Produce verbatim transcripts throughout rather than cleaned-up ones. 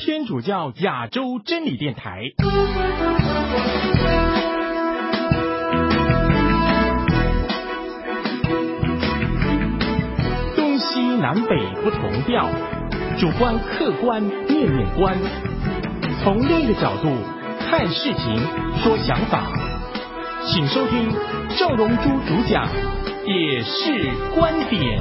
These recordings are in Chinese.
天主教亚洲真理电台。东西南北不同调，主观客观面面观，从另一个角度看事情说想法，请收听赵荣珠主讲也是观点。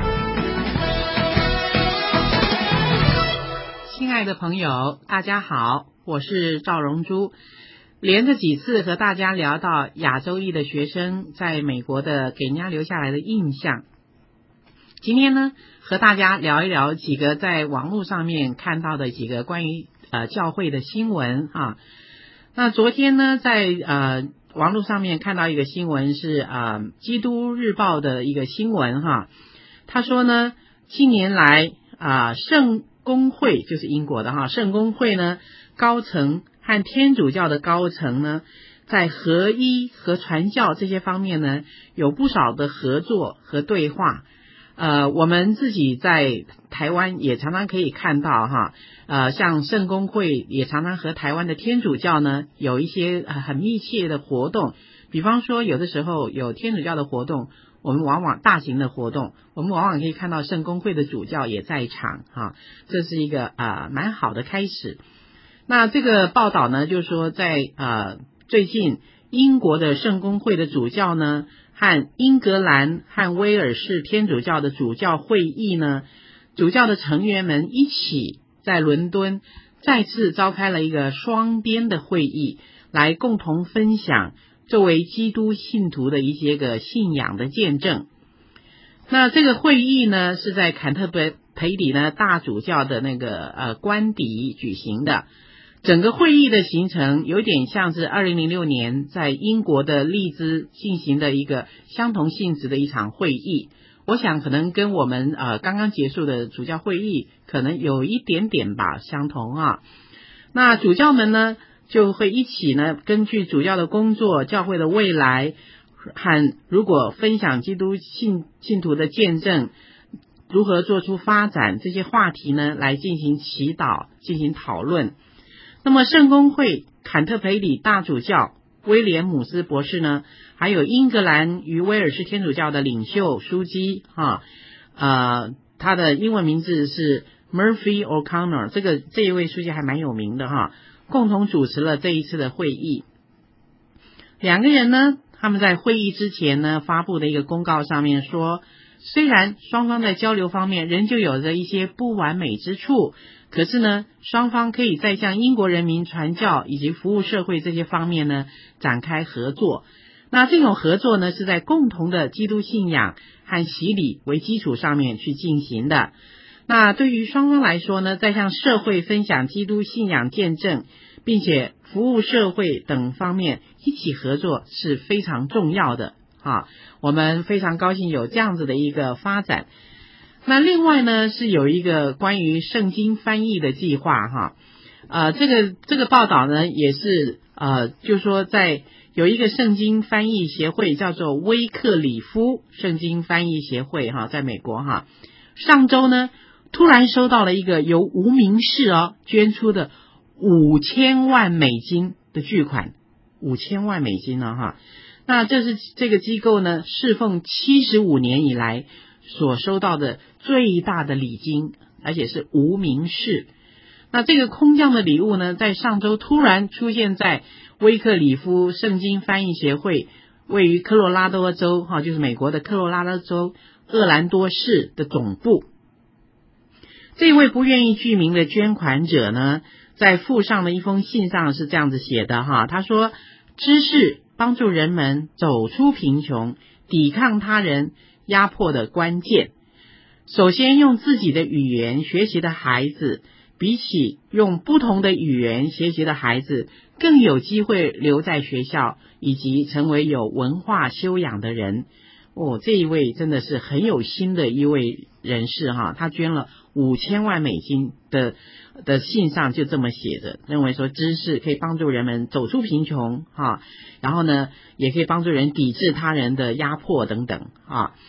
亲爱的朋友，大家好，我是赵荣珠。连着几次和大家聊到亚洲裔的学生在美国的给人家留下来的印象，今天呢，和大家聊一聊几个在网络上面看到的几个关于呃教会的新闻啊。那昨天呢，在呃网络上面看到一个新闻是呃基督日报的一个新闻哈，他说呢，近年来啊、呃、圣公会就是英国的哈，圣公会呢高层和天主教的高层呢，在合一和传教这些方面呢，有不少的合作和对话。呃，我们自己在台湾也常常可以看到哈，呃，像圣公会也常常和台湾的天主教呢有一些、呃、很密切的活动。比方说，有的时候有天主教的活动，我们往往大型的活动，我们往往可以看到圣公会的主教也在场哈，这是一个呃蛮好的开始。那这个报道呢，就是说在呃最近英国的圣公会的主教呢，和英格兰和威尔士天主教的主教会议呢，主教的成员们一起在伦敦再次召开了一个双边的会议，来共同分享作为基督信徒的一些个信仰的见证。那这个会议呢，是在坎特培里呢大主教的那个呃官邸举行的。整个会议的行程有点像是二零零六年在英国的利兹进行的一个相同性质的一场会议。我想可能跟我们呃刚刚结束的主教会议可能有一点点吧相同啊。那主教们呢就会一起呢，根据主教的工作、教会的未来和如果分享基督信信徒的见证，如何做出发展这些话题呢，来进行祈祷、进行讨论。那么圣公会坎特培里大主教威廉姆斯博士呢，还有英格兰与威尔士天主教的领袖枢机哈，呃，他的英文名字是 Murphy O'Connor， 这个这一位书记还蛮有名的哈，共同主持了这一次的会议。两个人呢，他们在会议之前呢发布的一个公告上面说，虽然双方在交流方面仍旧有着一些不完美之处，可是呢，双方可以在向英国人民传教以及服务社会这些方面呢展开合作。那这种合作呢，是在共同的基督信仰和洗礼为基础上面去进行的。那对于双方来说呢，在向社会分享基督信仰见证，并且服务社会等方面一起合作是非常重要的啊。我们非常高兴有这样子的一个发展。那另外呢，是有一个关于圣经翻译的计划哈，呃，这个这个报道呢也是呃，就是说在有一个圣经翻译协会叫做威克里夫圣经翻译协会哈，在美国哈，上周呢突然收到了一个由无名氏哦捐出的五千万美金的巨款，五千万美金呢哈，那这是这个机构呢侍奉七十五年以来所收到的最大的礼金，而且是无名氏。那这个空降的礼物呢，在上周突然出现在威克里夫圣经翻译协会位于科罗拉多州哈，就是美国的科罗拉多州厄兰多市的总部。这位不愿意具名的捐款者呢，在附上的一封信上是这样子写的哈，他说：知识帮助人们走出贫穷，抵抗他人压迫的关键。首先用自己的语言学习的孩子，比起用不同的语言学习的孩子，更有机会留在学校，以及成为有文化修养的人。哦，这一位真的是很有心的一位人士哈，他捐了五千万美金的的信上就这么写着，认为说知识可以帮助人们走出贫穷哈，然后呢，也可以帮助人抵制他人的压迫等等啊。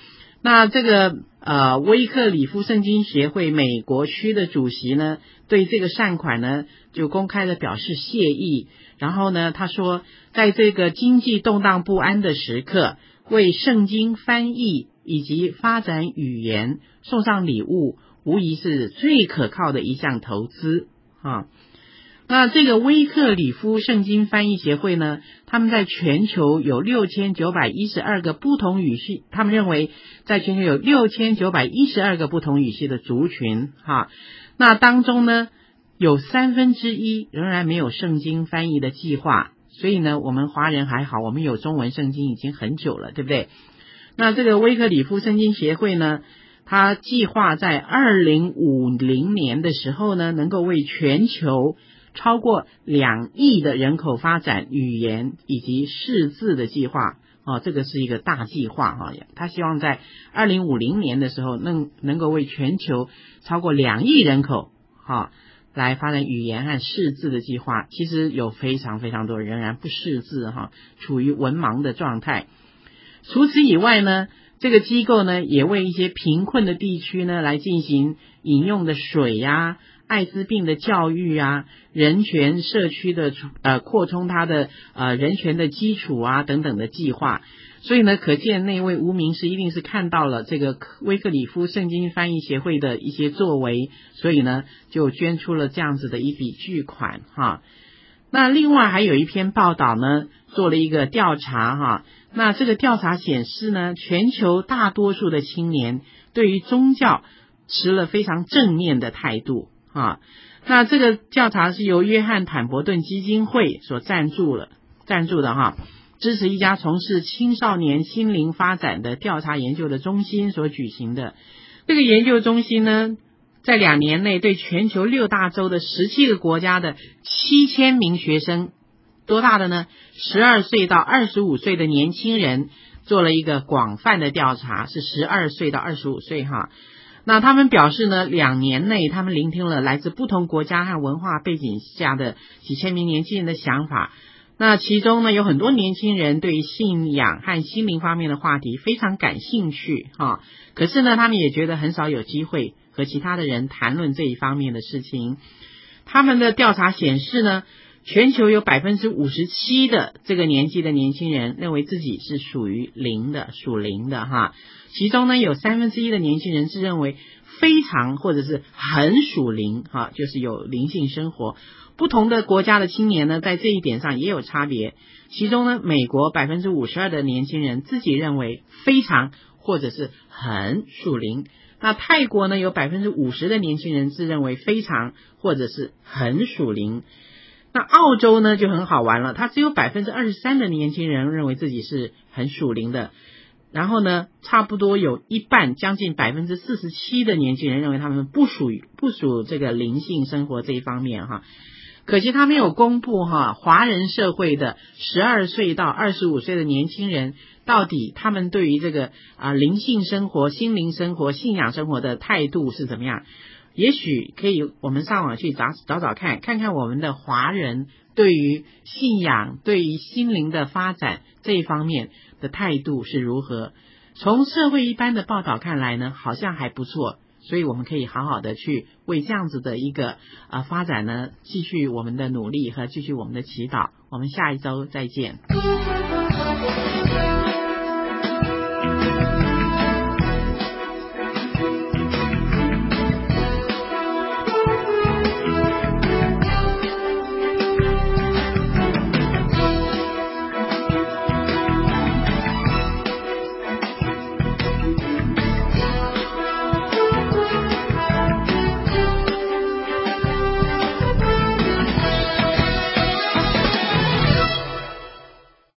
那这个呃威克里夫圣经协会美国区的主席呢，对这个善款呢就公开的表示谢意。然后呢，他说，在这个经济动荡不安的时刻，为圣经翻译以及发展语言送上礼物，无疑是最可靠的一项投资啊。那这个威克里夫圣经翻译协会呢，他们在全球有六千九百一十二个不同语系，他们认为在全球有六千九百一十二个不同语系的族群哈。那当中呢，有三分之一仍然没有圣经翻译的计划，所以呢，我们华人还好，我们有中文圣经已经很久了，对不对？那这个威克里夫圣经协会呢，他计划在二零五零年的时候呢，能够为全球超过两亿的人口发展语言以及识字的计划哦，这个是一个大计划哈。他希望在二零五零年的时候能能够为全球超过两亿人口哈来发展语言和识字的计划。其实有非常非常多人仍然不识字哈，处于文盲的状态。除此以外呢，这个机构呢也为一些贫困的地区呢来进行饮用的水呀、啊、艾滋病的教育啊、人权社区的呃扩充它的呃人权的基础啊等等的计划。所以呢，可见那位无名氏一定是看到了这个威克里夫圣经翻译协会的一些作为，所以呢就捐出了这样子的一笔巨款哈。那另外还有一篇报道呢，做了一个调查哈。那这个调查显示呢，全球大多数的青年对于宗教持了非常正面的态度啊。那这个调查是由约翰坦伯顿基金会所赞助了赞助的哈，支持一家从事青少年心灵发展的调查研究的中心所举行的。这个研究中心呢，在两年内对全球六大洲的十七个国家的七千名学生，多大的呢？十二岁到二十五岁的年轻人做了一个广泛的调查，是十二岁到二十五岁哈。那他们表示呢，两年内他们聆听了来自不同国家和文化背景下的几千名年轻人的想法。那其中呢，有很多年轻人对于信仰和心灵方面的话题非常感兴趣哈，可是呢，他们也觉得很少有机会和其他的人谈论这一方面的事情。他们的调查显示呢，全球有 百分之五十七 的这个年纪的年轻人认为自己是属于灵的，属灵的哈。其中呢，有三分之一的年轻人是认为非常或者是很属灵哈，就是有灵性生活。不同的国家的青年呢，在这一点上也有差别。其中呢，美国 百分之五十二 的年轻人自己认为非常或者是很属灵。那泰国呢，有 百分之五十 的年轻人自认为非常或者是很属灵。那澳洲呢就很好玩了，它只有 百分之二十三 的年轻人认为自己是很属灵的。然后呢，差不多有一半，将近 百分之四十七 的年轻人认为他们不属于不属这个灵性生活这一方面哈。可惜他没有公布哈，华人社会的十二岁到二十五岁的年轻人到底他们对于这个啊灵性生活、心灵生活、信仰生活的态度是怎么样。也许可以我们上网去找找找看，看看我们的华人对于信仰、对于心灵的发展这一方面的态度是如何。从社会一般的报道看来呢，好像还不错，所以我们可以好好的去为这样子的一个呃发展呢，继续我们的努力和继续我们的祈祷。我们下一周再见。